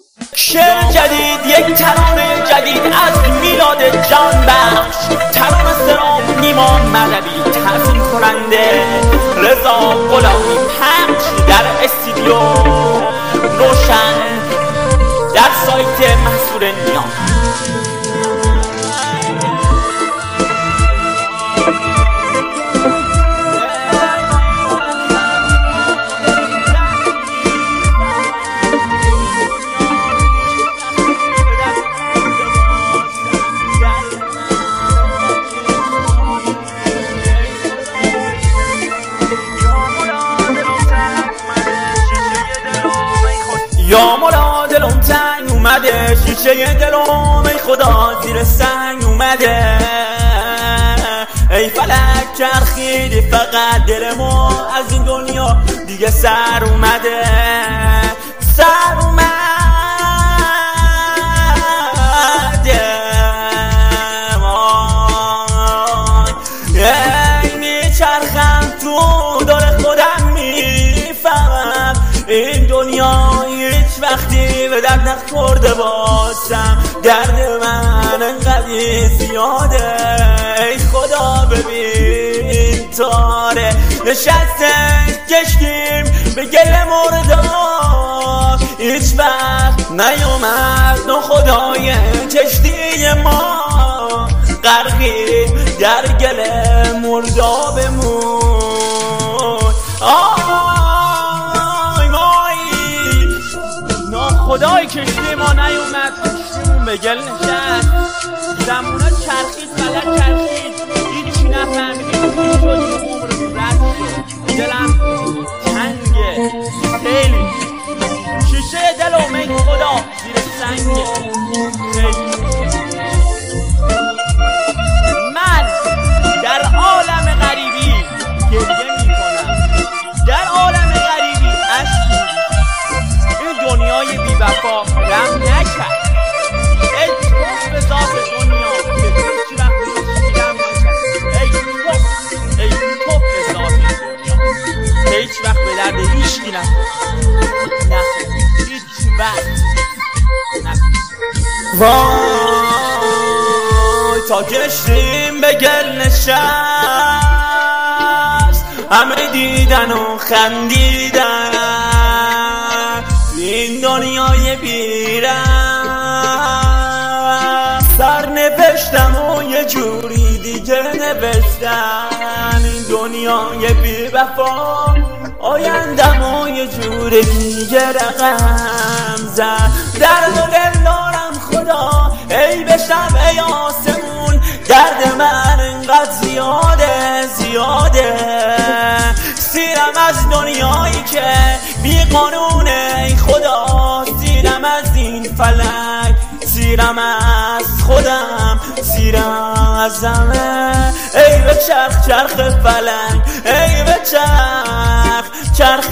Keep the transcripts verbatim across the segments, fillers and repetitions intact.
شعر جدید، یک ترانه جدید از میلاد جان بخش، ترانه سرام نیما مدوی، تنظیم کننده رضا غلامی، پخش در استودیو روشن در سایت محصول نیام. یا مولا دلم تنگ اومده، شیشه دلم ای خدا زیر سنگ اومده. ای فلک چرخیدی فقط دلمو از این دنیا دیگه سر اومده، سر اومده. ای میچرخم تو دور خودم میفهمم این دنیا هیچ وقتی به درد نخورده باشم، درد من انقدر زیاده. ای خدا ببین تاره نشسته کشتیم به گل مردار، هیچ وقت نیومد نو خدای کشتی ما، غرقید در گل مردابمون. خدای کشتی ما نیومد، کشتیمون به گل نشست، زمونا چرخید فلک چرخید، هیچی نفهمیدیم چی شد، عمر رد شد. دلم تنگه خیلی، شیشه دلم ای خدا زیر سنگه خیلی. من در عالم غریبی گریه میکنم، در عالم غریبی اشک، این دنیای بی وفا رم نکرد. ای توف به ذات دنیا که هیچ وقت هیچ رم نکرد. ای توف، ای توف به ذات دنیا که هیچ وقت به درد هیچکی نخورد، نخورد هیچ وقت نخورد. وای تا کشتیم به گل نشست، همه دیدن و خندیدن این دنیای بیرم. سر نوشتم و یه جوری دیگه نوشتم، این دنیای بی وفا آیندم و یه جوری دیگه رقم زد. درد و دل دارم خدا ای بشم ای آسمون، درد من اینقدر زیاده زیاده. سیرم از دنیایی که بی قانونه ای خدا، سیرم از این فلک، سیرم از خودم، سیرم از زمه. ای به چرخ چرخ فلک، ای به چرخ چرخ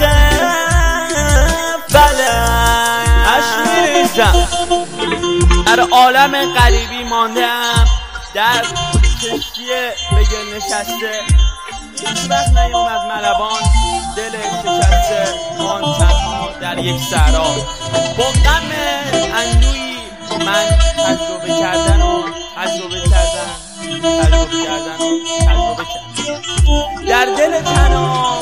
فلک. عشق میریزم، در عالم غریبی ماندم، در کشتی به گل نشسته، هیچ وقت نیومد ملبان دل شکسته، آن تنها در یک صحرا با غم اندویی من تجربه کردن و تجربه کردن تجربه کردن و تجربه کردن. در دل تنام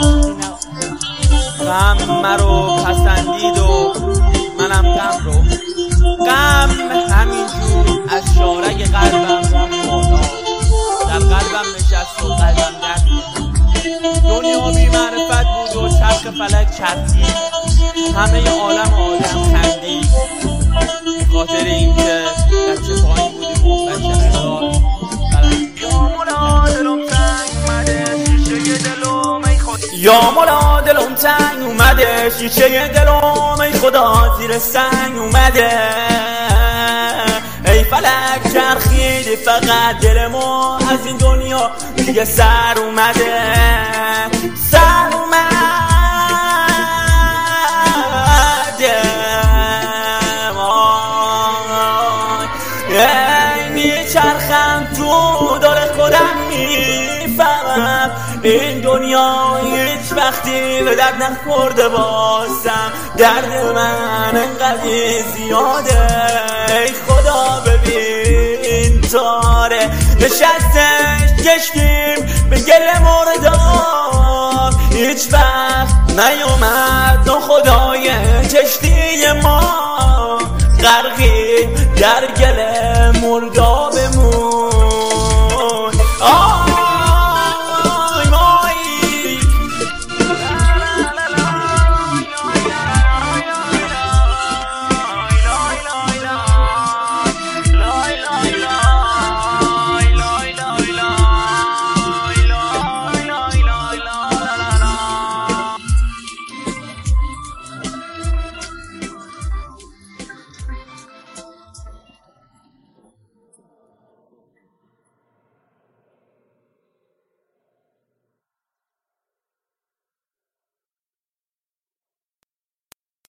غم مرا پسندید و منم غم رو، غم همینجور از شارگ قلبم رفت بالا، در قلبم نشست و قلبم درد. دنیا بی معرفت بود و چرخ فلک چرخید، همه عالم آدم خندید، خاطر این که بچه پایین بودیم و بچه هزار. یا مولا دلم تنگ اومده، شیشه دلم ای خدا، یا مولا دلم تنگ اومده، شیشه دلم ای خدا زیر سنگ اومده. ای فلک چرخیدی فقط دلمو از این دنیا دیگه سر اومده، سر اومده. ای میچرخم تو دور خودم میفهمم این دنیا هیچ وقتی به درد نخورده بازم، درد من انقدر زیاده. ای خدا ببین تاره نشستش کشتیم به گل مردار، هیچ وقت نیومد ناخدای کشتی ما، غرقی در